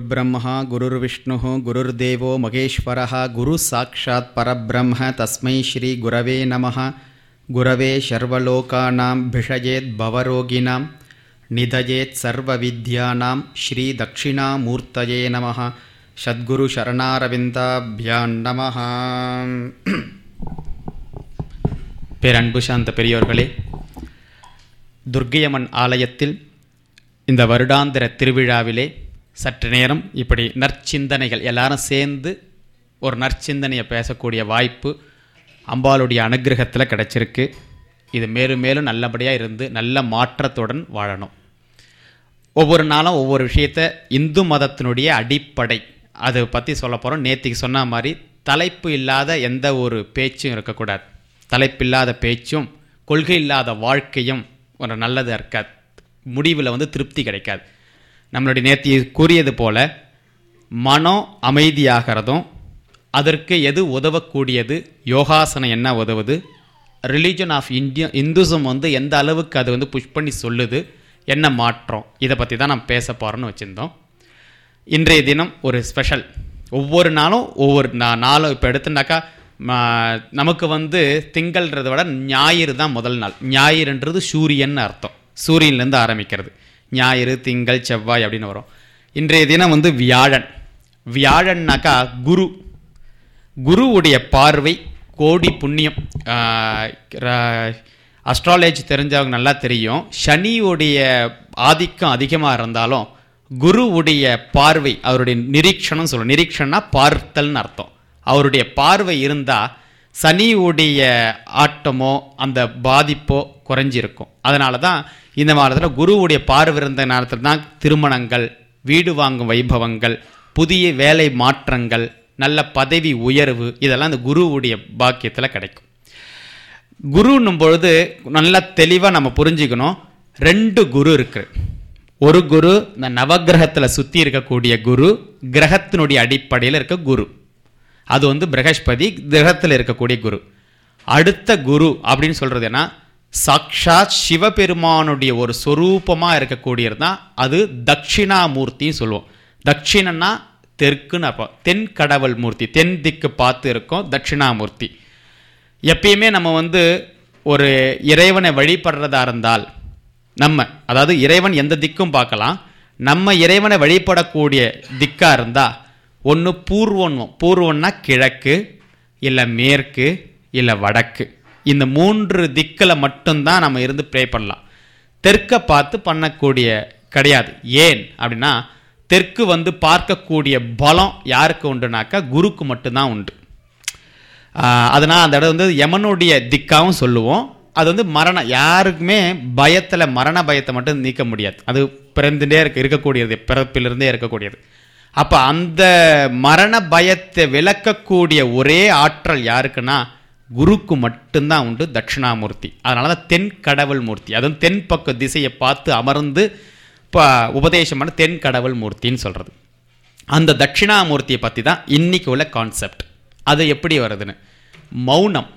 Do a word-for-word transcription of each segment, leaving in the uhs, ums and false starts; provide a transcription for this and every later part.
குருர்பிரம்மா குருர்விஷ்ணு குருர்தேவோ மகேஸ்வரः குரு சாட்சாத் பரபிரம்ம தஸ்மை ஸ்ரீ குரவே நமः. குரவே சர்வலோகானாம் பிஷஜேத் பவரோகிணாம் நிதஜேத் சர்வவித்யானாம் ஸ்ரீ தட்சிணாமூர்த்தயே நமः. சத்குரு சரணாரவிந்தாப்யான் நமः. பேரன்பு சாந்த பெரியோர்களே, துர்க்கையம்மன் ஆலயத்தில் இந்த வருடாந்திர திருவிழாவிலே சற்று நேரம் இப்படி நற்சிந்தனைகள் எல்லாரும் சேர்ந்து ஒரு நற்சிந்தனையை பேசக்கூடிய வாய்ப்பு அம்பாளுடைய அனுகிரகத்தில் கிடச்சிருக்கு. இது மேலும் மேலும் நல்லபடியாக இருந்து நல்ல மாற்றத்துடன் வாழணும். ஒவ்வொரு நாளும் ஒவ்வொரு விஷயத்தை இந்து மதத்தினுடைய அடிப்படை அதை பற்றி சொல்ல போகிறோம். நேற்றுக்கு சொன்ன மாதிரி தலைப்பு இல்லாத எந்த ஒரு பேச்சும் இருக்கக்கூடாது. தலைப்பில்லாத பேச்சும் கொள்கை இல்லாத வாழ்க்கையும் ஒரு நல்லது இருக்காது. முடிவில் வந்து திருப்தி கிடைக்காது. நம்மளுடைய நேற்று கூறியது போல் மனம் அமைதியாகிறதும் அதற்கு எது உதவக்கூடியது, யோகாசனம் என்ன உதவுது, ரிலீஜன் ஆஃப் இந்தியா இந்துசம் வந்து எந்த அளவுக்கு அது வந்து புஷ் பண்ணி சொல்லுது, என்ன மாற்றம், இதை பற்றி தான் நம்ம பேச போகிறோன்னு வச்சுருந்தோம். இன்றைய தினம் ஒரு ஸ்பெஷல். ஒவ்வொரு நாளும் ஒவ்வொரு நாளும் இப்போ எடுத்துனாக்கா நமக்கு வந்து திங்கள்ன்றதை விட ஞாயிறு தான் முதல் நாள். ஞாயிறுன்றது சூரியன் அர்த்தம். சூரியன்லேருந்து ஆரம்பிக்கிறது. ஞாயிறு, திங்கள், செவ்வாய் அப்படின்னு வரும். இன்றைய தினம் வந்து வியாழன். வியாழன்னாக்கா குரு. குருவுடைய பார்வை கோடி புண்ணியம். அஸ்ட்ராலஜி தெரிஞ்சவங்க நல்லா தெரியும். சனியுடைய ஆதிக்கம் அதிகமாக இருந்தாலும் குருவுடைய பார்வை, அவருடைய நிரீக்ஷணம் சொல்லுவோம். நிரீக்ஷன்னா பார்த்தல்னு அர்த்தம். அவருடைய பார்வை இருந்தால் சனியுடைய ஆட்டமோ அந்த பாதிப்போ குறைஞ்சிருக்கும். அதனால தான் இந்த மாதத்தில் குருவுடைய பார்வை இருந்த நேரத்தில் தான் திருமணங்கள், வீடு வாங்கும் வைபவங்கள், புதிய வேலை மாற்றங்கள், நல்ல பதவி உயர்வு, இதெல்லாம் இந்த குருவுடைய பாக்கியத்தில் கிடைக்கும். குருன்னும் பொழுது நல்லா தெளிவாக நம்ம புரிஞ்சுக்கணும். ரெண்டு குரு இருக்குது. ஒரு குரு இந்த நவகிரகத்தில் சுற்றி இருக்கக்கூடிய குரு, கிரகத்தினுடைய அடிப்படையில் இருக்க குரு, அது வந்து பிரகஸ்பதி, கிரகத்தில் இருக்கக்கூடிய குரு. அடுத்த குரு அப்படின்னு சொல்கிறது என்ன, சாக்ஷாத் சிவபெருமானுடைய ஒரு சொரூபமாக இருக்கக்கூடியது தான் அது தட்சிணாமூர்த்தின்னு சொல்லுவோம். தட்சிணன்னா தெற்குன்னு அப்போ தென் கடவுள் மூர்த்தி, தென் திக்கு பார்த்து இருக்கோம் தட்சிணாமூர்த்தி. எப்பயுமே நம்ம வந்து ஒரு இறைவனை வழிபடுறதா இருந்தால் நம்ம, அதாவது இறைவன் எந்த திக்கும் பார்க்கலாம், நம்ம இறைவனை வழிபடக்கூடிய திக்காக இருந்தால் ஒன்று பூர்வம். பூர்வம்னா கிழக்கு, இல்லை மேற்கு, இல்லை வடக்கு. இந்த மூன்று திக்கில் மட்டும்தான் நம்ம இருந்து ப்ரே பண்ணலாம். தெற்கை பார்த்து பண்ணக்கூடிய கிடையாது. ஏன் அப்படின்னா தெற்கு வந்து பார்க்கக்கூடிய பலம் யாருக்கு உண்டுனாக்கா குருக்கு மட்டும்தான் உண்டு. அதனால் அந்த இடம் வந்து யமனுடைய திக்காவும் சொல்லுவோம். அது வந்து மரணம், யாருக்குமே பயத்தில் மரண பயத்தை மட்டும் நீக்க முடியாது. அது பிறந்துட்டே இருக்க இருக்கக்கூடியது, பிறப்பிலிருந்தே இருக்கக்கூடியது. அப்போ அந்த மரண பயத்தை விளக்கக்கூடிய ஒரே ஆற்றல் யாருக்குன்னா குருக்கு மட்டும்தான் உண்டு, தட்சிணாமூர்த்தி. அதனால தான் தென் கடவுள் மூர்த்தி. அதுவும் தென் பக்க திசையை பார்த்து அமர்ந்து இப்போ உபதேசம் பண்ண தென் கடவுள் மூர்த்தின்னு சொல்கிறது. அந்த தட்சிணாமூர்த்தியை பற்றி தான் இன்னைக்கு உள்ள கான்செப்ட். அது எப்படி வருதுன்னு, மௌனம்.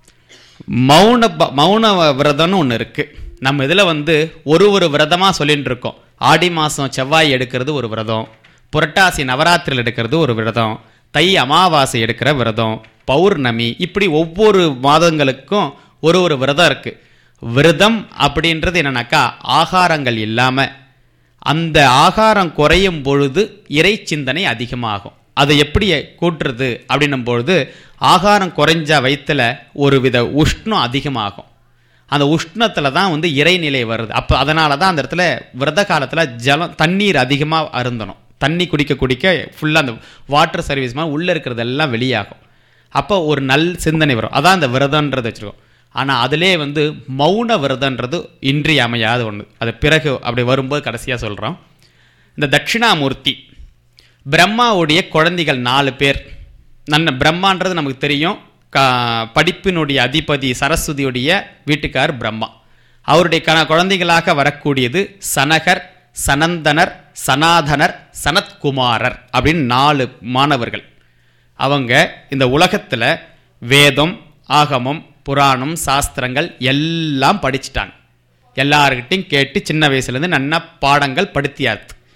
மௌன மௌன விரதம்னு ஒன்று இருக்குது. நம்ம இதில் வந்து ஒரு ஒரு விரதமாக சொல்லிட்டு இருக்கோம். ஆடி மாதம் செவ்வாய் எடுக்கிறது ஒரு விரதம், புரட்டாசி நவராத்திரியில் எடுக்கிறது ஒரு விரதம், தை அமாவாசை எடுக்கிற விரதம், பௌர்ணமி, இப்படி ஒவ்வொரு மாதங்களுக்கும் ஒரு ஒரு விரதம் இருக்குது. விரதம் அப்படின்றது என்னன்னாக்கா ஆகாரங்கள் இல்லாமல், அந்த ஆகாரம் குறையும் பொழுது இறை சிந்தனை அதிகமாகும். அதை எப்படி கூட்டுறது அப்படின்னும் பொழுது ஆகாரம் குறைஞ்ச வயிற்றுல ஒரு வித உஷ்ணம் அதிகமாகும். அந்த உஷ்ணத்தில் தான் வந்து இறைநிலை வருது. அப்போ அதனால தான் அந்த இடத்துல விரத காலத்தில் ஜலம் தண்ணீர் அதிகமாக அருந்தணும். தண்ணி குடிக்க குடிக்க ஃபுல்லாக அந்த வாட்டர் சர்வீஸ் மாதிரி உள்ளே இருக்கிறதெல்லாம் வெளியாகும். அப்போ ஒரு நல் சிந்தனை வரும். அதான் அந்த விரதன்றது வச்சுருக்கோம். ஆனால் அதிலே வந்து மௌன விரதன்றது இன்றியமையாத ஒன்று. அது பிறகு அப்படி வரும்போது கடைசியாக சொல்கிறோம். இந்த தட்சிணாமூர்த்தி பிரம்மாவுடைய குழந்தைகள் நாலு பேர். நன்ன பிரம்மான்றது நமக்கு தெரியும். கா படிப்பினுடைய அதிபதி சரஸ்வதியுடைய வீட்டுக்கார் பிரம்மா. அவருடைய க குழந்தைகளாக வரக்கூடியது சனகர், சனந்தனர், சனாதனர், சனத்குமாரர் அப்படின்னு நாலு மாணவர்கள். அவங்க இந்த உலகத்தில் வேதம், ஆகமம், புராணம், சாஸ்திரங்கள் எல்லாம் படிச்சுட்டாங்க. எல்லார்கிட்டையும் கேட்டு சின்ன வயசுலேருந்து நல்ல பாடங்கள் படுத்தியாச்சு.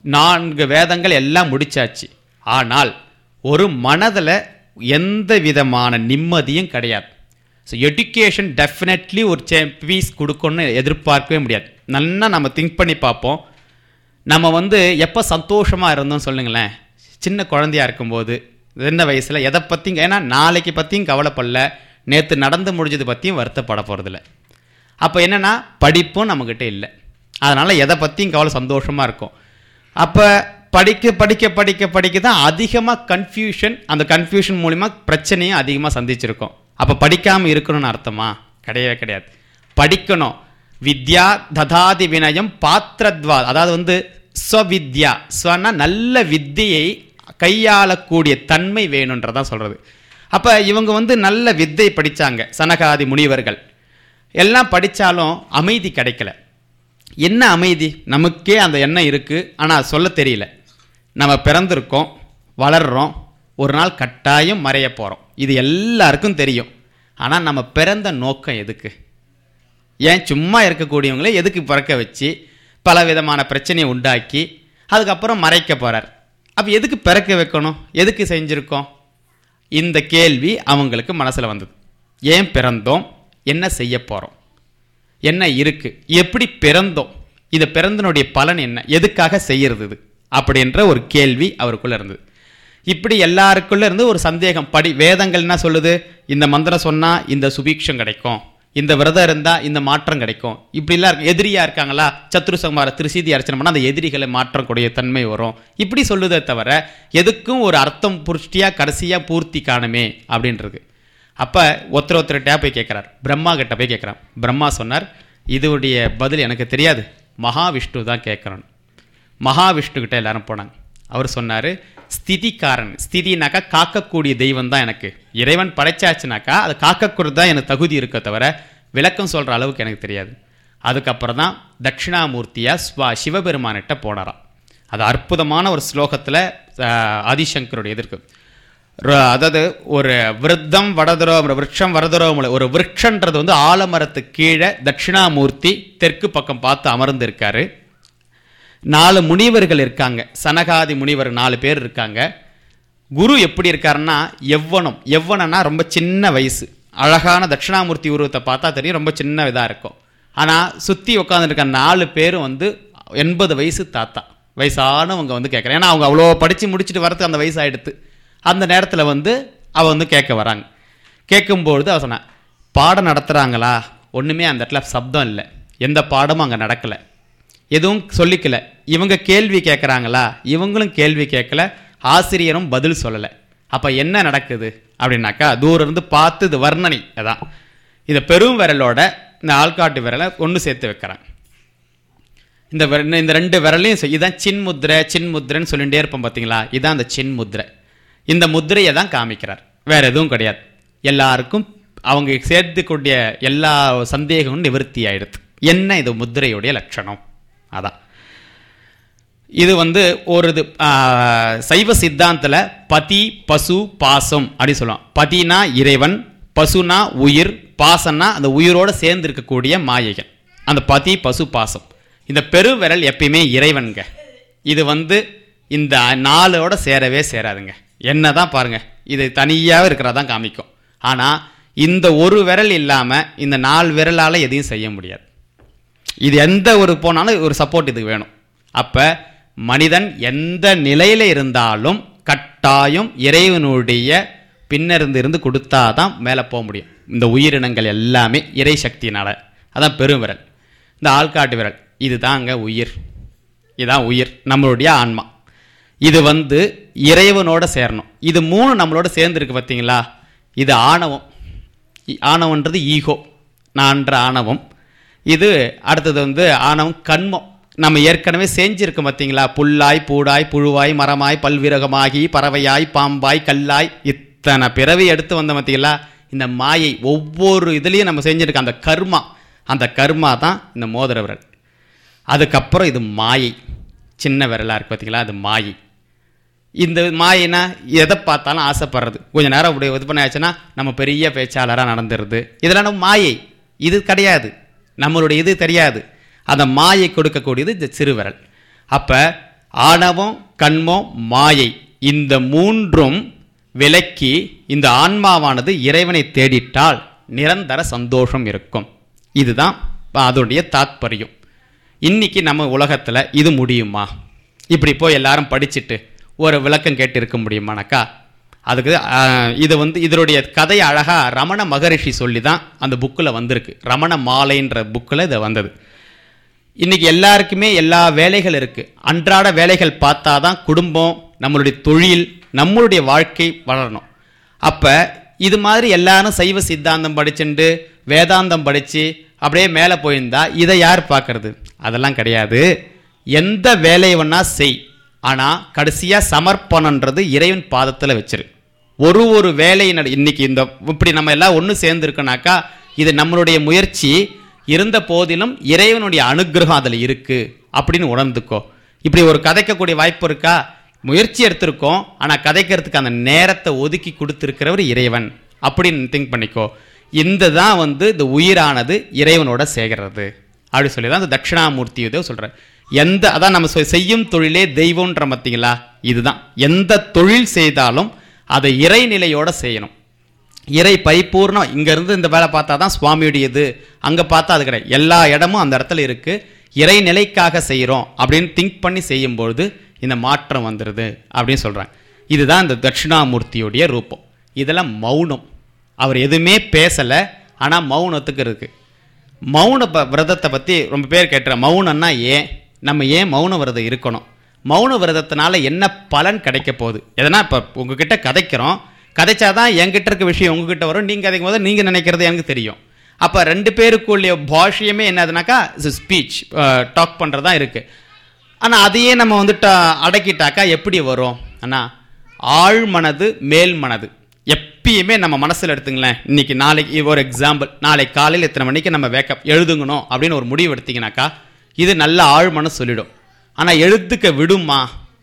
நான்கு வேதங்கள் எல்லாம் முடிச்சாச்சு. ஆனால் ஒரு மனதில் எந்த விதமான நிம்மதியும் கிடையாது. ஸோ எஜுகேஷன் டெஃபினெட்லி ஒரு சே பீஸ் கொடுக்கணும்னு எதிர்பார்க்கவே முடியாது. நல்லா நம்ம திங்க் பண்ணி பார்ப்போம். நம்ம வந்து எப்போ சந்தோஷமாக இருந்தோம் சொல்லுங்களேன். சின்ன குழந்தையாக இருக்கும்போது சின்ன வயசில் எதை பற்றியும், ஏன்னா நாளைக்கு பற்றியும் கவலைப்படல, நேற்று நடந்து முடிஞ்சது பற்றியும் வருத்தப்பட போகிறதில்ல. அப்போ என்னென்னா படிப்பும் நம்மக்கிட்ட இல்லை, அதனால் எதை பற்றியும் கவலை, சந்தோஷமாக இருக்கும். அப்போ படிக்க படிக்க படிக்க படிக்க தான் அதிகமாக கன்ஃபியூஷன், அந்த கன்ஃபியூஷன் மூலிமா பிரச்சனையும் அதிகமாக சந்திச்சிருக்கோம். அப்போ படிக்காமல் இருக்கணும்னு அர்த்தமா? கிடையவே கிடையாது. படிக்கணும். வித்யா ததாதி வினயம் பாத்திரத்வா, அதாவது வந்து ஸ்வவித்யா, ஸ்வனா நல்ல வித்தியை கையாளக்கூடிய தன்மை வேணுன்றதான் சொல்கிறது. அப்போ இவங்க வந்து நல்ல வித்தை படித்தாங்க, சனகாதி முனிவர்கள் எல்லாம் படித்தாலும் அமைதி கிடைக்கல. என்ன அமைதி? நமக்கே அந்த எண்ணம் இருக்குது, ஆனால் சொல்ல தெரியல. நம்ம பிறந்திருக்கோம், வளர்கிறோம், ஒரு நாள் கட்டாயம் மறைய போகிறோம், இது எல்லாருக்கும் தெரியும். ஆனால் நம்ம பிறந்த நோக்கம் எதுக்கு? ஏன் சும்மா இருக்கக்கூடியவங்களே எதுக்கு பிறக்க வச்சு பல விதமான பிரச்சனையை உண்டாக்கி அதுக்கப்புறம் மறைக்க போகிறார்? அப்போ எதுக்கு பிறக்க வைக்கணும்? எதுக்கு செஞ்சுருக்கோம்? இந்த கேள்வி அவங்களுக்கு மனசில் வந்தது. ஏன் பிறந்தோம்? என்ன செய்ய போகிறோம்? என்ன இருக்குது? எப்படி பிறந்தோம்? இதை பிறந்தனுடைய பலன் என்ன? எதுக்காக செய்கிறது இது? அப்படின்ற ஒரு கேள்வி அவருக்குள்ளே இருந்தது. இப்படி எல்லாருக்குள்ளே இருந்து ஒரு சந்தேகம். படி வேதங்கள் என்ன சொல்லுது? இந்த மந்திரம் சொன்னால் இந்த சுபீக்ஷம் கிடைக்கும், இந்த விரதம் இருந்தால் இந்த மாற்றம் கிடைக்கும். இப்படிலாம் இருக்கு. எதிரியாக இருக்காங்களா, சத்ரு சம்ஹார திருசீதி அர்ச்சனை பண்ணால் அந்த எதிரிகளை மாற்றக்கூடிய தன்மை வரும். இப்படி சொல்லுதே தவிர எதுக்கும் ஒரு அர்த்தம் புஷ்டியாக கடைசியாக பூர்த்தி காணுமே அப்படின்றது. அப்போ ஒருத்தர் ஒருத்தர்கிட்ட போய் கேட்குறார், பிரம்மா கிட்ட போய் கேட்குறான். பிரம்மா சொன்னார், இதோடைய பதில் எனக்கு தெரியாது, மகாவிஷ்ணு தான் கேட்குறோன்னு. மகாவிஷ்ணுக்கிட்ட எல்லாரும் போனாங்க. அவர் சொன்னார், ஸ்திதிக்காரன். ஸ்திதினாக்கா காக்கக்கூடிய தெய்வம் தான் எனக்கு. இறைவன் படைச்சாச்சுனாக்கா அதை காக்கக்கூடது தான் எனக்கு தகுதி இருக்க தவிர விளக்கம் சொல்கிற அளவுக்கு எனக்கு தெரியாது. அதுக்கப்புறம் தான் தட்சிணாமூர்த்தியாக ஸ்வா சிவபெருமானிட்ட போனாராம். அது அற்புதமான ஒரு ஸ்லோகத்தில் ஆதிசங்கருடைய எதிர்க்கு. அதாவது ஒரு விருத்தம் வடதுரோ விருட்சம் வரதுரோ, ஒரு விருட்சன்றது வந்து ஆலமரத்துக்கு கீழே தட்சிணாமூர்த்தி தெற்கு பக்கம் பார்த்து அமர்ந்து இருக்காரு. நாலு முனிவர்கள் இருக்காங்க, சனகாதி முனிவர் நாலு பேர் இருக்காங்க. குரு எப்படி இருக்காருன்னா எவ்வனம். எவ்வனம்னா ரொம்ப சின்ன வயசு, அழகான தட்சிணாமூர்த்தி உருவத்தை பார்த்தா தெரியும், ரொம்ப சின்ன இதாக இருக்கும். ஆனால் சுற்றி உட்காந்துருக்க நாலு பேரும் வந்து எண்பது வயசு தாத்தா, வயசானவங்க வந்து கேட்குறேன். ஏன்னா அவங்க அவ்வளோ படித்து முடிச்சுட்டு வரதுக்கு அந்த வயசு ஆகிடுது. அந்த நேரத்தில் வந்து அவ வந்து கேட்க வராங்க. கேட்கும்பொழுது அவ சொன்னான், பாடம் நடத்துகிறாங்களா? ஒன்றுமே அந்த இடத்துல சப்தம் இல்லை, எந்த பாடமும் அங்கே நடக்கலை, எதுவும் சொல்லிக்கல. இவங்க கேள்வி கேட்குறாங்களா? இவங்களும் கேள்வி கேட்கல, ஆசிரியரும் பதில் சொல்லலை. அப்போ என்ன நடக்குது அப்படின்னாக்கா, தூரம் இருந்து பார்த்து இது வர்ணனை அதான், இதை பெரும் விரலோட இந்த ஆள்காட்டு விரலை ஒன்று சேர்த்து வைக்கிறாங்க. இந்த இந்த ரெண்டு விரலையும் இதுதான் சின்முத்ரை. சின்முத்ரைன்னு சொல்லிகிட்டே இருப்போம் பார்த்தீங்களா, இதுதான் அந்த சின்முத்ரை. இந்த முத்திரையை தான் காமிக்கிறார், வேற எதுவும் கிடையாது. எல்லாருக்கும் அவங்க சேர்த்துக்கூடிய எல்லா சந்தேகமும் நிவர்த்தி ஆயிடுது. என்ன இது முத்திரையுடைய லட்சணம்? அதான் இது வந்து ஒரு இது சைவ சித்தாந்தத்தில் பதி பசு பாசம் அப்படி சொல்லுவோம். பதினா இறைவன், பசுனா உயிர், பாசம்னா அந்த உயிரோடு சேர்ந்து இருக்கக்கூடிய மாயைகள். அந்த பதி பசு பாசம், இந்த பெருவிரல் எப்பயுமே இறைவன்க. இது வந்து இந்த நாளோட சேரவே சேராதுங்க. என்னதான் பாருங்க, இது தனியாக இருக்கிறதான் காமிக்கும். ஆனால் இந்த ஒரு விரல் இல்லாமல் இந்த நாலு விரலால் எதையும் செய்ய முடியாது. இது எந்த ஒரு போனாலும் ஒரு சப்போர்ட் இதுக்கு வேணும். அப்போ மனிதன் எந்த நிலையில் இருந்தாலும் கட்டாயம் இறைவனுடைய பின்னிருந்து இருந்து கொடுத்தாதான் மேலே போக முடியும். இந்த உயிரினங்கள் எல்லாமே இறை சக்தியினால. அதான் பெரும் விரல். இந்த ஆள்காட்டு விரல் இதுதாங்க உயிர், இதுதான் உயிர், நம்மளுடைய ஆன்மா. இது வந்து இறைவனோட சேரணும். இது மூணு நம்மளோட சேர்ந்துருக்கு பார்த்தீங்களா, இது ஆணவம். ஆணவன்றது ஈகோ, நான்ற ஆணவம். இது அடுத்தது வந்து ஆணவம் கண்மம். நம்ம ஏற்கனவே செஞ்சிருக்கோம் பார்த்தீங்களா, புல்லாய் பூடாய் புழுவாய் மரமாய் பல்விரகமாகி பறவையாய் பாம்பாய் கல்லாய், இத்தனை பிறவி எடுத்து வந்த பார்த்தீங்களா. இந்த மாயை ஒவ்வொரு இதுலேயும் நம்ம செஞ்சுருக்கோம். அந்த கர்மா, அந்த கர்மா தான் இந்த மோதிர விரல். அதுக்கப்புறம் இது மாயை, சின்ன விரலாக இருக்குது பார்த்தீங்களா, அது மாயை. இந்த மாயினா எதை பார்த்தாலும் ஆசைப்படுறது. கொஞ்சம் நேரம் அப்படி இது பண்ணாச்சுன்னா நம்ம பெரிய பேச்சாளராக நடந்துடுது. இதெல்லாம் நம்ம மாயை. இது கிடையாது, நம்மளுடைய இது தெரியாது. அந்த மாயை கொடுக்கக்கூடியது இந்த சிறுவிரல். அப்போ ஆணவம், கண்மம், மாயை, இந்த மூன்றும் விலக்கி இந்த ஆன்மாவானது இறைவனை தேடிட்டால் நிரந்தர சந்தோஷம் இருக்கும். இதுதான் அதோடைய தாத்பரியம். இன்னைக்கு நம்ம உலகத்தில் இது முடியுமா? இப்படி போய் எல்லாரும் படிச்சுட்டு ஒரு விளக்கம் கேட்டு இருக்க முடியுமானாக்கா அதுக்கு இது வந்து இதனுடைய கதை அழகாக ரமண மகரிஷி சொல்லி தான் அந்த புக்கில் வந்திருக்கு. ரமண மாலைன்ற புக்கில் இது வந்தது. இன்றைக்கி எல்லாருக்குமே எல்லா வேலைகள் இருக்குது. அன்றாட வேலைகள் பார்த்தா தான் குடும்பம், நம்மளுடைய தொழில், நம்மளுடைய வாழ்க்கை வளரணும். அப்போ இது மாதிரி எல்லாரும் சைவ சித்தாந்தம் படிச்சுட்டு வேதாந்தம் படித்து அப்படியே மேலே போயிருந்தா இதை யார் பார்க்கறது? அதெல்லாம் கிடையாது. எந்த வேலையை வேணா செய், ஆனால் கடைசியாக சமர்ப்பணன்றது இறைவன் பாதத்தில் வச்சிரு. ஒரு ஒரு வேலையை இன்னைக்கு இந்த இப்படி நம்ம எல்லாம் ஒன்று சேர்ந்துருக்கோனாக்கா இது நம்மளுடைய முயற்சி இருந்த போதிலும் இறைவனுடைய அனுகிரகம் அதில் இருக்குது அப்படின்னு உணர்ந்துக்கோ. இப்படி ஒரு கதைக்கக்கூடிய வாய்ப்பு இருக்கா? முயற்சி எடுத்திருக்கோம், ஆனால் கதைக்கிறதுக்கு அந்த நேரத்தை ஒதுக்கி கொடுத்துருக்கிறவர் இறைவன் அப்படின்னு திங்க் பண்ணிக்கோ. இந்த தான் வந்து இந்த உயிரானது இறைவனோட சேர்கிறது அப்படி சொல்லி தான் அந்த தட்சிணாமூர்த்தி இதோ சொல்கிறேன். எந்த அதான் நம்ம செய்யும் தொழிலே தெய்வம்ன்ற பார்த்தீங்களா, இதுதான். எந்த தொழில் செய்தாலும் அதை இறைநிலையோடு செய்யணும். இறை பரிபூர்ணம். இங்கேருந்து இந்த வேலை பார்த்தா தான் சுவாமியுடையது, அங்கே பார்த்தா அது கிடையாது. எல்லா இடமும் அந்த இடத்துல இருக்குது. இறைநிலைக்காக செய்கிறோம் அப்படின்னு திங்க் பண்ணி செய்யும்பொழுது இந்த மாற்றம் வந்துடுது அப்படின்னு சொல்கிறாங்க. இதுதான் இந்த தட்சிணாமூர்த்தியுடைய ரூபம். இதெல்லாம் மௌனம். அவர் எதுவுமே பேசலை, ஆனால் மௌனத்துக்கு இருக்குது. மௌன ப விரதத்தை பற்றி ரொம்ப பேர் கேட்டுற. மௌனம்னா ஏன், நம்ம ஏன் மௌன விரதம் இருக்கணும், மௌன விரதத்தினால என்ன பலன் கிடைக்க போகுது? எதனா இப்போ உங்ககிட்ட கதைக்கிறோம், கதைச்சாதான் என்கிட்ட இருக்க விஷயம் உங்ககிட்ட வரும். நீங்கள் கதைக்கும் போது நீங்கள் நினைக்கிறது எனக்கு தெரியும். அப்போ ரெண்டு பேருக்குள்ள பாஷையுமே என்னதுனாக்கா ஸ்பீச், டாக் பண்ணுறது தான் இருக்குது. ஆனால் அதையே நம்ம வந்துட்டு அடக்கிட்டாக்கா எப்படி வரும்? ஆனால் ஆழ் மனது மேல் மனது எப்பயுமே நம்ம மனசில் எடுத்துங்களேன். இன்னைக்கு நாளைக்கு ஒரு எக்ஸாம்பிள், நாளைக்கு காலையில் எத்தனை மணிக்கு நம்ம வேக்கப் எழுதுங்கணும் அப்படின்னு ஒரு முடிவு எடுத்தீங்கன்னாக்கா இது நல்ல ஆழ் மனசு சொல்லிடும். ஆனால் எழுத்துக்க விடுமா?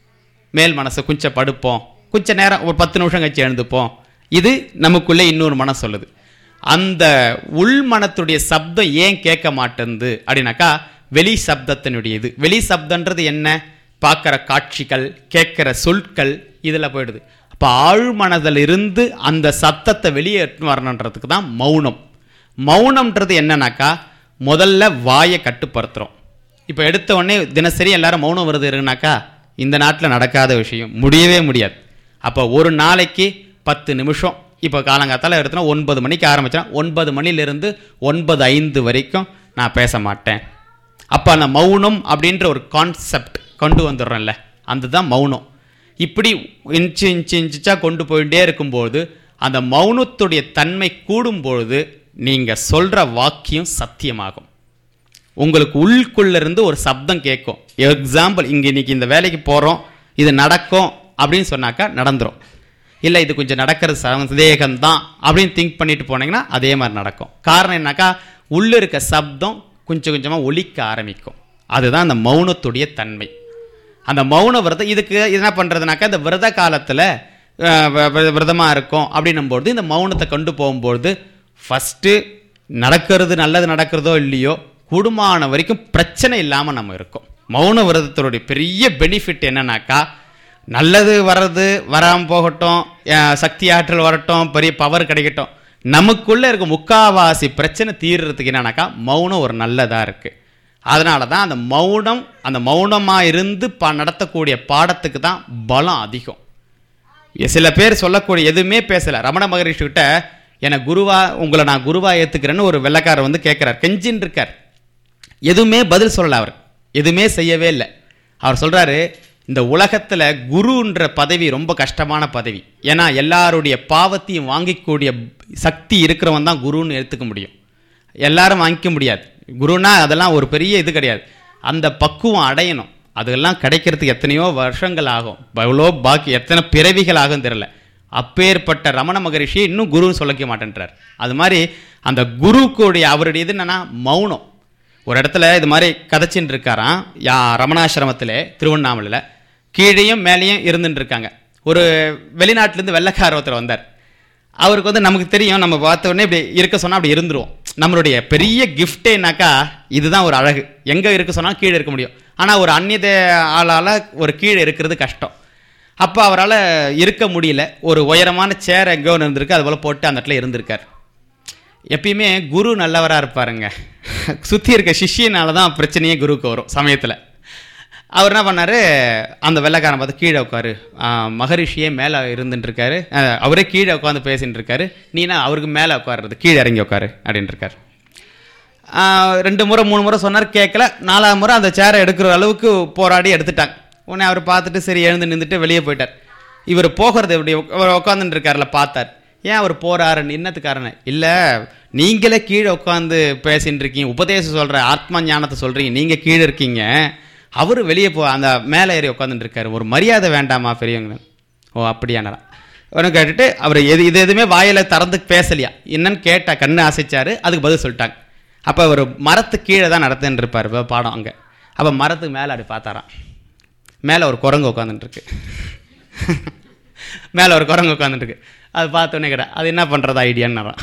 மேல் மனசை கொஞ்சம் படுப்போம், கொஞ்சம் நேரம் ஒரு பத்து நிமிஷம் கழிச்சு எழுந்துப்போம். இது நமக்குள்ளே இன்னொரு மனம் சொல்லுது. அந்த உள் மனத்துடைய சப்தம் ஏன் கேட்க மாட்டேங்குது அப்படின்னாக்கா வெளி சப்தத்தினுடைய இது. வெளி சப்தன்றது என்ன? பார்க்குற காட்சிகள், கேட்குற சொற்கள், இதில் போயிடுது. அப்போ ஆழ்மனதில் இருந்து அந்த சத்தத்தை வெளியே வரணுன்றதுக்கு தான் மௌனம். மௌனம்ன்றது என்னன்னாக்கா முதல்ல வாயை கட்டுப்படுத்துகிறோம். இப்போ எடுத்த உடனே தினசரி எல்லாரும் மௌனம் வருது இருக்குனாக்கா இந்த நாட்டில் நடக்காத விஷயம், முடியவே முடியாது. அப்போ ஒரு நாளைக்கு பத்து நிமிஷம், இப்போ காலங்காத்தால் எடுத்தோன்னா ஒன்பது மணிக்கு ஆரம்பித்தா ஒன்பது மணிலிருந்து ஒன்பது ஐந்து வரைக்கும் நான் பேச மாட்டேன். அப்போ அந்த மௌனம் அப்படின்ற ஒரு கான்செப்ட் கொண்டு வந்துடுறோம்ல, அதுதான் மௌனம். இப்படி இன்ச்சு இன்ச்சு இன்ச்சா கொண்டு போயிட்டே இருக்கும்போது அந்த மௌனத்துடைய தன்மை கூடும்பொழுது நீங்கள் சொல்கிற வாக்கியம் சத்தியமாகும். உங்களுக்கு உள்ளுக்குள்ளேருந்து ஒரு சப்தம் கேட்கும். எக்ஸாம்பிள், இங்கே இன்னைக்கு இந்த வேலைக்கு போகிறோம், இது நடக்கும் அப்படின்னு சொன்னாக்கா நடந்துடும். இல்லை இது கொஞ்சம் நடக்கிறது சந்தேகம்தான் அப்படின்னு திங்க் பண்ணிட்டு போனீங்கன்னா அதே மாதிரி நடக்கும். காரணம் என்னாக்கா உள்ளே இருக்க சப்தம் கொஞ்சம் கொஞ்சமாக ஒலிக்க ஆரம்பிக்கும். அதுதான் அந்த மௌனத்துடைய தன்மை. அந்த மௌன விரதம் இதுக்கு என்ன பண்ணுறதுனாக்கா இந்த விரத காலத்தில் விரதமாக இருக்கும் அப்படின்னும்போது இந்த மௌனத்தை கொண்டு போகும்போது ஃபஸ்ட்டு நடக்கிறது நல்லது நடக்கிறதோ இல்லையோ கூடுமான வரைக்கும் பிரச்சனை இல்லாமல் நம்ம இருக்கோம். மௌன விரதத்தினுடைய பெரிய பெனிஃபிட் என்னன்னாக்கா நல்லது வர்றது வராமல் போகட்டும், சக்தி ஆற்றல் வரட்டும், பெரிய பவர் கிடைக்கட்டும், நமக்குள்ளே இருக்க முக்காவாசி பிரச்சனை தீர்றதுக்கு என்னன்னாக்கா மௌனம் ஒரு நல்லதாக இருக்குது. அதனால தான் அந்த மௌனம், அந்த மௌனமாக இருந்து பா நடத்தக்கூடிய பாடத்துக்கு தான் பலம் அதிகம். சில பேர் சொல்லக்கூடிய எதுவுமே பேசலை. ரமண மகரிஷி கிட்ட என்னை குருவா உங்களை நான் குருவா ஏற்றுக்கிறேன்னு ஒரு வெள்ளைக்காரர் வந்து கேட்குறார், கெஞ்சின்னு இருக்கார். எதுவுமே பதில் சொல்லலை, அவர் எதுவுமே செய்யவே இல்லை. அவர் சொல்கிறாரு, இந்த உலகத்தில் குருன்ற பதவி ரொம்ப கஷ்டமான பதவி. ஏன்னா எல்லாருடைய பாவத்தையும் வாங்கிக்கூடிய சக்தி இருக்கிறவன் தான் குருன்னு எடுத்துக்க முடியும். எல்லாரும் வாங்கிக்க முடியாது. குருனா அதெல்லாம் ஒரு பெரிய இது கிடையாது. அந்த பக்குவம் அடையணும். அதெல்லாம் கிடைக்கிறதுக்கு எத்தனையோ வருஷங்கள் ஆகும், எவ்வளோ பாக்கி எத்தனை பிறவிகள் ஆகும் தெரியல. அப்பேற்பட்ட ரமண மகரிஷி இன்னும் குருன்னு சொல்லிக்க மாட்டேன்றார். அது மாதிரி அந்த குருக்குடைய அவருடைய இது என்னன்னா மௌனம். ஒரு இடத்துல இது மாதிரி கதைச்சின்னு இருக்காராம், யா ரமணாசிரமத்தில் திருவண்ணாமலையில். கீழேயும் மேலேயும் இருந்துட்டு இருக்காங்க. ஒரு வெளிநாட்டிலேருந்து வெள்ளைக்கார ஒருத்தர் வந்தார். அவருக்கு வந்து நமக்கு தெரியும், நம்ம பார்த்த உடனே இப்படி இருக்க சொன்னால் அப்படி இருந்துருவோம். நம்மளுடைய பெரிய கிஃப்டேனாக்கா இதுதான் ஒரு அழகு. எங்கே இருக்க சொன்னால் கீழே இருக்க முடியும். ஆனால் ஒரு அந்நிய ஆளால் ஒரு கீழே இருக்கிறது கஷ்டம். அப்போ அவரால் இருக்க முடியல. ஒரு உயரமான சேர் எங்கேயோ ஒன்று இருந்திருக்கு, அது போல் போட்டு அந்த இடத்துல இருந்திருக்கார். எப்பயுமே குரு நல்லவராக இருப்பாருங்க. சுற்றி இருக்க சிஷியனால தான் பிரச்சனையே குருவுக்கு வரும் சமயத்தில். அவர் என்ன பண்ணார், அந்த வெள்ளைக்காரன் பார்த்து கீழே உட்காரு, மகரிஷியே மேலே இருந்துட்டுருக்காரு, அவரே கீழே உட்காந்து பேசின்னு இருக்காரு, நீனா அவருக்கு மேலே உட்காருறது, கீழே இறங்கி உட்காரு அப்படின்ட்டுருக்காரு. ரெண்டு முறை மூணு முறை சொன்னார், கேட்கல. நாலாவது முறை அந்த சேரை எடுக்கிற அளவுக்கு போராடி எடுத்துட்டாங்க. உடனே அவர் பார்த்துட்டு சரி எழுந்து நின்றுட்டு வெளியே போயிட்டார். இவர் போகிறது இப்படி உட்காந்துட்டு இருக்காருல பார்த்தார். ஏன் அவர் போகிறாரு, இன்னத்துக்காரன் இல்லை, நீங்களே கீழே உட்காந்து பேசின்னு இருக்கீங்க, உபதேசம் சொல்கிற ஆத்மா ஞானத்தை சொல்கிறீங்க, நீங்கள் கீழே இருக்கீங்க, அவர் வெளியே போ அந்த மேலே ஏறி உட்காந்துட்டு இருக்காரு, ஒரு மரியாதை வேண்டாமா பெரியவங்க? ஓ அப்படியானா அவனு கேட்டுட்டு அவர் எது இது எதுவுமே வாயில் திறந்து பேசலையா, என்னன்னு கேட்டா கண்ணு அசைச்சாரு, அதுக்கு பதில் சொல்லிட்டாங்க. அப்போ ஒரு மரத்துக்கு கீழே தான் நடத்துன்னு இருப்பார் பாடம் அங்கே. அப்போ மரத்துக்கு மேலே அப்படி பார்த்தாராம், மேலே ஒரு குரங்கு உட்காந்துட்டுருக்கு, மேலே ஒரு குரங்கு உட்காந்துட்டுருக்கு. அது பார்த்தோன்னே கேட்டேன், அது என்ன பண்ணுறது ஐடியான்னு.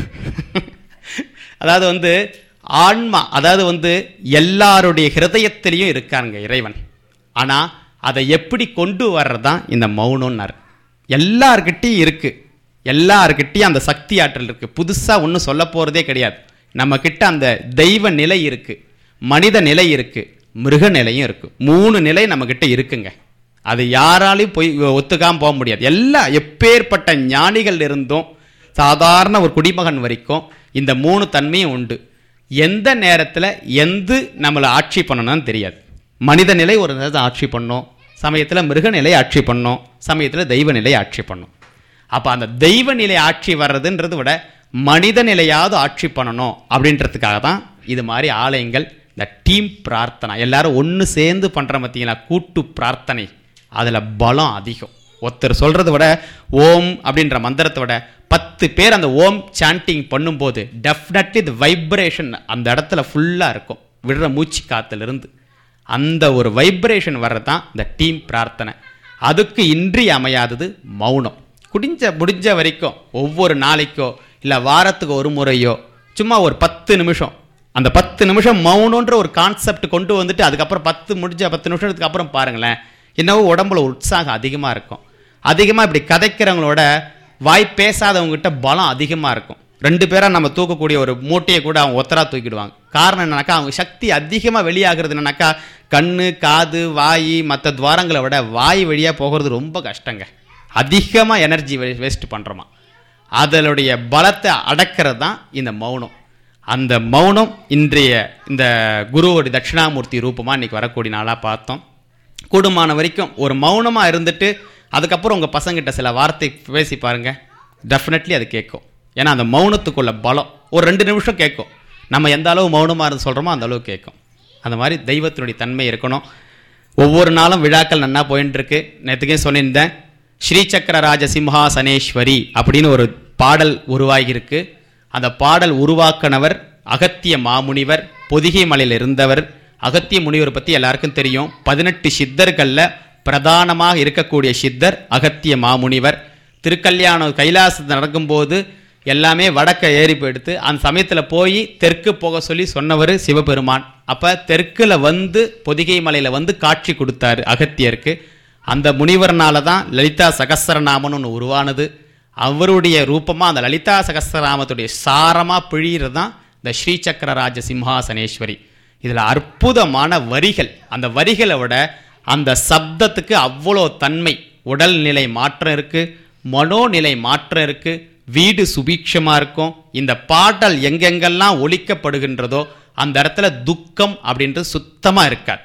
அதாவது வந்து ஆன்மா, அதாவது வந்து எல்லாருடைய ஹிருதயத்திலையும் இருக்காங்க இறைவன். ஆனால் அதை எப்படி கொண்டு வர்றதான் இந்த மௌனம்னார். எல்லார்கிட்டையும் இருக்குது, எல்லார்கிட்டையும் அந்த சக்தி ஆற்றல் இருக்குது. புதுசாக ஒன்றும் சொல்ல போகிறதே கிடையாது. நம்மக்கிட்ட அந்த தெய்வ நிலை இருக்குது, மனித நிலை இருக்குது, மிருக நிலையும் இருக்குது. மூணு நிலை நம்மக்கிட்ட இருக்குங்க. அது யாராலையும் போய் ஒத்துக்காமல் போக முடியாது. எல்லா எப்பேற்பட்ட ஞானிகள் இருந்தும் சாதாரண ஒரு குடிமகன் வரைக்கும் இந்த மூணு தன்மையும் உண்டு. எந்த நேரத்தில் எந்த நம்மளை ஆட்சி பண்ணணும்னு தெரியாது. மனித நிலை ஒரு நேரத்தில் ஆட்சி பண்ணோம், சமயத்தில் மிருகநிலை ஆட்சி பண்ணோம், சமயத்தில் தெய்வ நிலை ஆட்சி பண்ணோம். அப்போ அந்த தெய்வ நிலை ஆட்சி வர்றதுன்றதை விட மனித நிலையாவது ஆட்சி பண்ணணும் அப்படின்றதுக்காக தான் இது மாதிரி ஆலயங்கள், இந்த டீம் பிரார்த்தனை, எல்லாரும் ஒன்று சேர்ந்து பண்ணுற பார்த்தீங்களா, கூட்டு பிரார்த்தனை, அதில் பலம் அதிகம். ஒருத்தர் சொல்கிறத விட ஓம் அப்படின்ற மந்திரத்தை விட பத்து பேர் அந்த ஓம் சாண்டிங் பண்ணும்போது டெஃபினெட்லி இது வைப்ரேஷன் அந்த இடத்துல ஃபுல்லாக இருக்கும். விடுற மூச்சு காற்றுலேருந்து அந்த ஒரு வைப்ரேஷன் வர்றது தான் இந்த டீம் பிரார்த்தனை. அதுக்கு இன்றி அமையாதது மௌனம். குடிஞ்ச முடிஞ்ச வரைக்கும் ஒவ்வொரு நாளைக்கோ இல்லை வாரத்துக்கு ஒரு முறையோ சும்மா ஒரு பத்து நிமிஷம், அந்த பத்து நிமிஷம் மௌனன்ற ஒரு கான்செப்ட் கொண்டு வந்துட்டு அதுக்கப்புறம் பத்து முடிஞ்ச பத்து நிமிஷத்துக்கு அப்புறம் பாருங்களேன், என்னவோ உடம்புல உற்சாகம் அதிகமாக இருக்கும். அதிகமாக இப்படி கதைக்கிறவங்களோட வாய் பேசாதவங்ககிட்ட பலம் அதிகமாக இருக்கும். ரெண்டு பேராக நம்ம தூக்கக்கூடிய ஒரு மூட்டையை கூட அவங்க ஒத்தராக தூக்கிடுவாங்க. காரணம் என்னன்னாக்கா அவங்க சக்தி அதிகமாக வெளியாகிறது என்னன்னாக்கா கண்ணு காது வாய் மற்ற துவாரங்களை விட வாய் வழியாக போகிறது ரொம்ப கஷ்டங்க. அதிகமாக எனர்ஜி வேஸ்ட் பண்ணுறோமா, அதனுடைய பலத்தை அடக்கிறது தான் இந்த மௌனம். அந்த மௌனம் இன்றைய இந்த குருவோட தட்சிணாமூர்த்தி ரூபமாக இன்றைக்கி வரக்கூடிய நாளாக பார்த்தோம். கூடுமான வரைக்கும் ஒரு மௌனமாக இருந்துட்டு அதுக்கப்புறம் உங்கள் பசங்கிட்ட சில வார்த்தை பேசி பாருங்கள், டெஃபினெட்லி அது கேட்கும். ஏன்னா அந்த மௌனத்துக்குள்ள பலம் ஒரு ரெண்டு நிமிஷம் கேட்கும். நம்ம எந்த அளவு மௌனமாக இருந்து சொல்கிறோமோ அந்த அளவு கேட்கும். அந்த மாதிரி தெய்வத்தினுடைய தன்மை இருக்கணும். ஒவ்வொரு நாளும் விழாக்கள் நன்னா போயின்னு இருக்கு. நேற்றுக்கே சொல்லியிருந்தேன், ஸ்ரீசக்கர ராஜ சிம்ஹாசனேஸ்வரி அப்படின்னு ஒரு பாடல் உருவாகியிருக்கு. அந்த பாடல் உருவாக்கினவர் அகத்திய மாமுனிவர், பொதிகை மலையில் இருந்தவர். அகத்திய முனிவர் பற்றி எல்லாருக்கும் தெரியும். பதினெட்டு சித்தர்களில் பிரதானமாக இருக்கக்கூடிய சித்தர் அகத்திய மாமுனிவர். திருக்கல்யாணம் கைலாசத்தில் நடக்கும்போது எல்லாமே வடக்க ஏறி போயிடுத்து. அந்த சமயத்தில் போய் தெற்கு போக சொல்லி சொன்னவர் சிவபெருமான். அப்போ தெற்கில் வந்து பொதிகை மலையில் வந்து காட்சி கொடுத்தாரு அகத்தியருக்கு. அந்த முனிவர்னால தான் லலிதா சகஸ்ரநாமம்னு ஒன்று உருவானது. அவருடைய ரூபமாக அந்த லலிதா சகஸ்ரநாமத்துடைய சாரமாக பிழிகிறது தான் இந்த ஸ்ரீசக்கர ராஜ சிம்ஹாசனேஸ்வரி. இதில் அற்புதமான வரிகள். அந்த வரிகளை விட அந்த சப்தத்துக்கு அவ்வளோ தன்மை. உடல்நிலை மாற்றம் இருக்குது, மனோநிலை மாற்றம் இருக்குது, வீடு சுபீட்சமாக இருக்கும். இந்த பாடல் எங்கெங்கெல்லாம் ஒலிக்கப்படுகின்றதோ அந்த இடத்துல துக்கம் அப்படின்றது சுத்தமாக இருக்காது.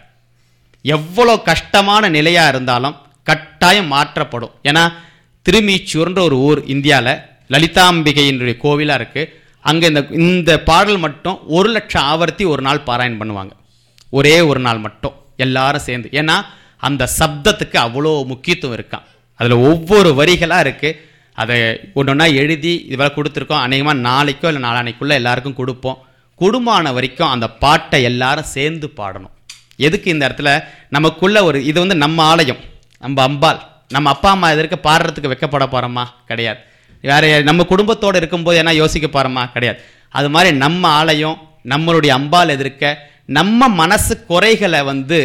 எவ்வளோ கஷ்டமான நிலையாக இருந்தாலும் கட்டாயம் மாற்றப்படும். ஏன்னா திருமீச்சூர்ன்ற ஒரு ஊர் இந்தியாவில் லலிதாம்பிகையினுடைய கோவிலாக இருக்குது. அங்கே இந்த இந்த பாடல் மட்டும் ஒரு லட்சம் ஆவர்த்தி ஒரு நாள் பாராயணம் பண்ணுவாங்க, ஒரே ஒரு நாள் மட்டும் எல்லாரும் சேர்ந்து. ஏன்னா அந்த சப்தத்துக்கு அவ்வளோ முக்கியத்துவம் இருக்கான். அதில் ஒவ்வொரு வரிகளாக இருக்குது. அதை ஒன்று ஒன்றா எழுதி இதுவரை கொடுத்துருக்கோம். அநேகமாக நாளைக்கோ இல்லை நாளானைக்குள்ளே எல்லாருக்கும் கொடுப்போம். குடும்பமான வரைக்கும் அந்த பாட்டை எல்லாரும் சேர்ந்து பாடணும். எதுக்கு இந்த இடத்துல நமக்குள்ள ஒரு இது வந்து நம்ம ஆலயம், நம்ம அம்பாள், நம்ம அப்பா அம்மா எதற்கு பாடுறதுக்கு வைக்கப்பட போகிறோமா? கிடையாது. வேற நம்ம குடும்பத்தோடு இருக்கும்போது என்ன யோசிக்க போகிறோமா? கிடையாது. அது மாதிரி நம்ம ஆலயம், நம்மளுடைய அம்பாள் எதிர்க்க நம்ம மனசு குறைகளை வந்து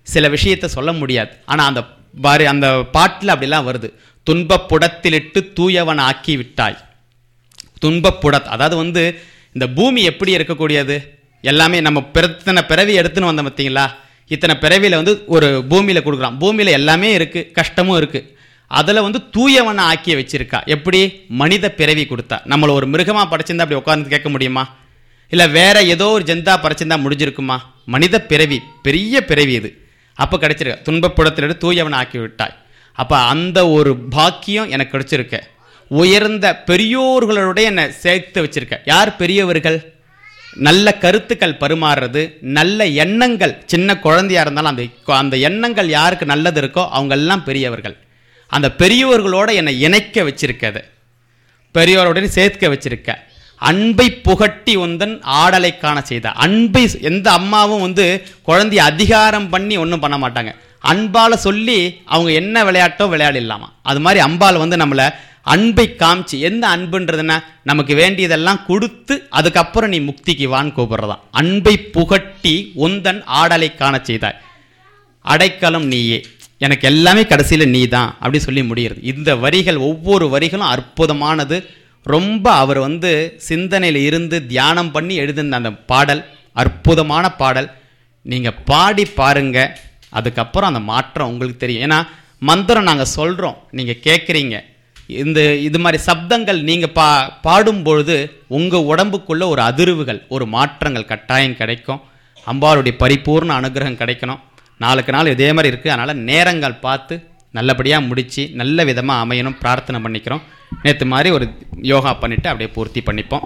சில விஷயத்தை சொல்ல முடியாது. ஆனால் அந்த பாரு அந்த பாட்டில் அப்படிலாம் வருது. துன்பப்புடத்திலிட்டு தூயவன் ஆக்கி விட்டாய். துன்பப்புடத் அதாவது வந்து இந்த பூமி எப்படி இருக்கக்கூடியது, எல்லாமே நம்ம பிறத்தனை பிறவி எடுத்துன்னு வந்தோம் பார்த்தீங்களா, இத்தனை பிறவியில் வந்து ஒரு பூமியில் கொடுக்குறான். பூமியில் எல்லாமே இருக்குது, கஷ்டமும் இருக்குது. அதில் வந்து தூயவனை ஆக்கிய வச்சிருக்கா. எப்படி? மனித பிறவி கொடுத்தா. நம்மளை ஒரு மிருகமாக படைச்சிருந்தா அப்படி உட்கார்ந்து கேட்க முடியுமா? இல்லை வேற ஏதோ ஒரு ஜந்தா படைச்சிருந்தா முடிஞ்சிருக்குமா? மனித பிறவி, பெரிய பிறவி இது. அப்போ கிடைச்சிருக்க. துன்பப்புடத்திலிருந்து தூயவனை ஆக்கி விட்டாய். அப்போ அந்த ஒரு பாக்கியம் எனக்கு கிடைச்சிருக்க. உயர்ந்த பெரியோர்களுடைய என்னை சேர்த்து வச்சிருக்க. யார் பெரியவர்கள்? நல்ல கருத்துக்கள் பரிமாறுறது, நல்ல எண்ணங்கள். சின்ன குழந்தையா இருந்தாலும் அந்த அந்த எண்ணங்கள் யாருக்கு நல்லது இருக்கோ அவங்கெல்லாம் பெரியவர்கள். அந்த பெரியவர்களோட என்னை இணைக்க வச்சிருக்கது, பெரியோருடன் சேர்க்க வச்சிருக்க. அன்பை புகட்டி உந்தன் ஆடலை காண செய்த. அன்பை எந்த அம்மாவும் வந்து குழந்தைய அதிகாரம் பண்ணி ஒன்றும் பண்ண மாட்டாங்க. அன்பால் சொல்லி அவங்க என்ன விளையாட்டோ விளையாடிடலாமா. அது மாதிரி அம்பால் வந்து நம்மளை அன்பை காமிச்சு, எந்த அன்புன்றதுன்னா நமக்கு வேண்டியதெல்லாம் கொடுத்து அதுக்கப்புறம் நீ முக்திக்கு வான்னு கூப்பிடுறதான். அன்பை புகட்டி உந்தன் ஆடலை காண செய்தாய். அடைக்கலம் நீயே, எனக்கு எல்லாமே கடைசியில் நீ தான் அப்படி சொல்லி முடிகிறது. இந்த வரிகள் ஒவ்வொரு வரிகளும் அற்புதமானது. ரொம்ப அவர் வந்து சிந்தனையில் இருந்து தியானம் பண்ணி எழுதின அந்த பாடல் அற்புதமான பாடல். நீங்கள் பாடி பாருங்க, அதுக்கப்புறம் அந்த மாற்றம் உங்களுக்கு தெரியும். ஏன்னா மந்திரம் நாங்கள் சொல்கிறோம், நீங்கள் கேட்குறீங்க. இந்த இது மாதிரி சப்தங்கள் நீங்கள் பா பாடும்பொழுது உங்கள் உடம்புக்குள்ள ஒரு அதிர்வுகள், ஒரு மாற்றங்கள் கட்டாயம் கிடைக்கும். அம்பாளுடைய பரிபூர்ண அனுகிரகம் கிடைக்கணும். நாளுக்கு நாள் இதே மாதிரி இருக்குது. அதனால் நேரங்கள் பார்த்து நல்லபடியாக முடித்து நல்ல விதமாக அமையணும் பிரார்த்தனை பண்ணிக்கிறோம். நேற்று மாதிரி ஒரு யோகா பண்ணிவிட்டு அப்படியே பூர்த்தி பண்ணிப்போம்.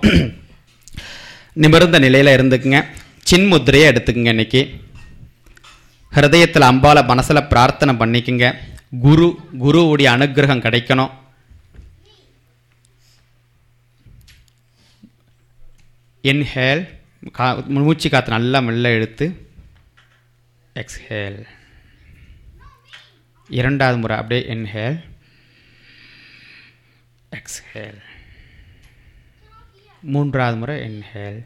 நிமிர்ந்த நிலையில் இருந்துக்குங்க. சின்முத்திரையை எடுத்துக்குங்க. இன்றைக்கி ஹிருதயத்தில் அம்பாளை மனசில் பிரார்த்தனை பண்ணிக்குங்க. குரு குருவுடைய அனுகிரகம் கிடைக்கணும். இன்ஹேல், கா மூச்சு காற்று நல்லா மெல்ல இழுத்து எக்ஸ்ஹேல். இரண்டாவது முறை அப்படியே இன்ஹேல் எக்ஸ்ஹேல். மூன்றாவது முறை இன்ஹேல்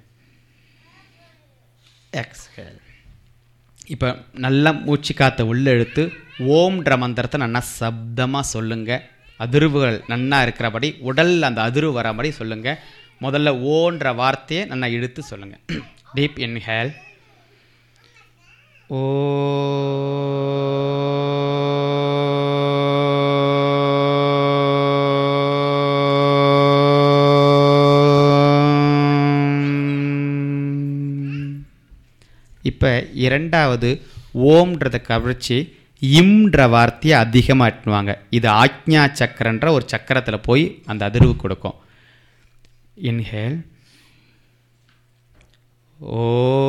எக்ஸ்ஹேல். இப்போ நல்லா மூச்சு காற்றை உள்ளே இழுத்து ஓம்ன்ற மந்திரத்தை நல்லா சப்தமாக சொல்லுங்கள். அதிர்வுகள் நன்னா இருக்கிறபடி உடல் அந்த அதிர்வு வர மாதிரி சொல்லுங்கள். முதல்ல ஓன்ற வார்த்தையை நல்லா இழுத்து சொல்லுங்கள். Deep inhale. ஓ இப்போ இரண்டாவது ஓம்ன்றதை கவனிச்சு இம்ன்ற வார்த்தையை அதிகமாக எட்டுவாங்க. இது ஆக்ஞா சக்கரன்ற ஒரு சக்கரத்தில் போய் அந்த அதிர்வு கொடுக்கும். இன்ஹேல். ஓ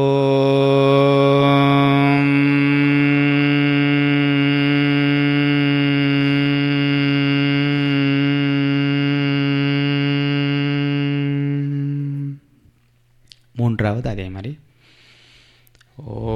மூன்றாவது அதே மாதிரி ஓ.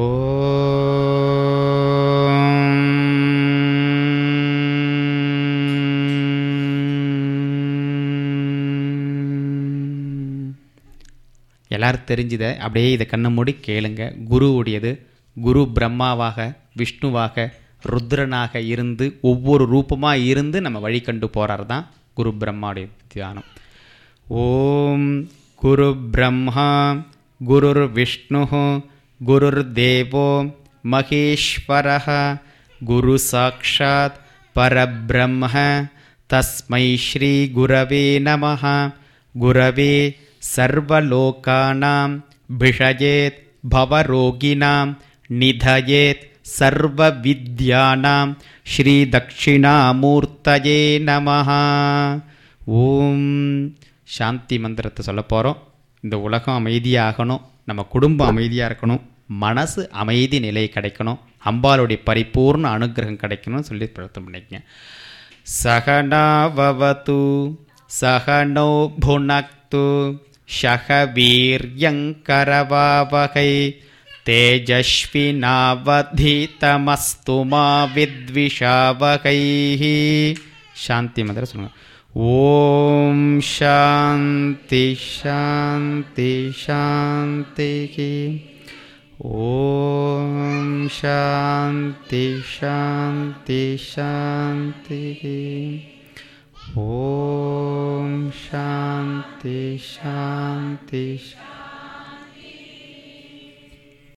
எல்லாரும் தெரிஞ்சுதை அப்படியே இதை கண்ணை மூடி கேளுங்க. குருவுடையது. குரு பிரம்மாவாக, விஷ்ணுவாக, ருத்ரனாக இருந்து ஒவ்வொரு ரூபமாக இருந்து நம்ம வழி கண்டு போகிறார் தான் குரு பிரம்மாவுடைய தியானம். ஓம் குரு பிரம்மா குருர் விஷ்ணு குருர் தேவோ மகேஸ்வரः குரு சாக்ஷாத் பரபிரம்ம தஸ்மை ஸ்ரீ குரவே நமः. குரவே சர்வலோகானாம் பிஷயேத் பவரோகிணாம் நிதயேத் சர்வ வித்யானாம் ஸ்ரீ தட்சிணாமூர்த்தயே நமः. ஓம் சாந்தி மந்திரத்தை சொல்ல போகிறோம். இந்த உலகம் அமைதியாகணும், நம்ம குடும்பம் அமைதியாக இருக்கணும், மனசு அமைதி நிலை கிடைக்கணும், அம்பாளுடைய பரிபூர்ண அனுகிரகம் கிடைக்கணும்னு சொல்லி பிரார்த்தனை பண்ணிக்கங்க. சகனாவது சகனோ புனக்து ஷக வீர்யங்கரவாவகை தேஜஸ்வினாவதீதமஸ்து மா வித்விஷாவகை. சாந்தி மந்திரம் சொல்லுங்கள். ஓம் சாந்தி சாந்தி சாந்தி. ஓம் சாந்தி சாந்தி சாந்தி. ஓம் சாந்தி சாந்தி சாந்தி.